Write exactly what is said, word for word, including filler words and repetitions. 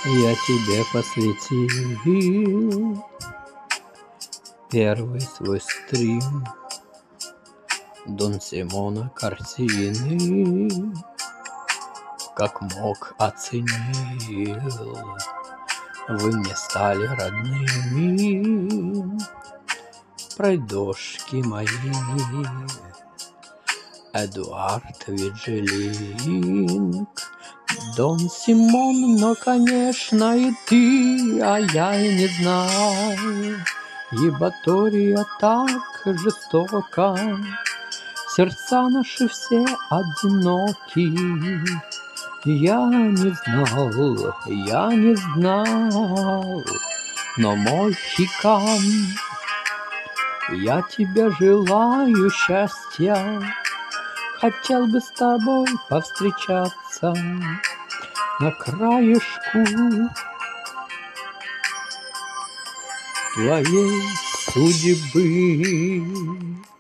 Я тебе посвятил первый свой стрим Дон Симона картины, как мог оценил. Вы мне стали родными, пройдошки мои. Эдуард Виджелинг, Дон Симон, но, конечно, и ты, а я и не знаю. Ебатория так жестока, сердца наши все одиноки. Я не знал, я не знал, но мой хикан, я тебе желаю счастья, хотел бы с тобой повстречаться на краешку твоей судьбы.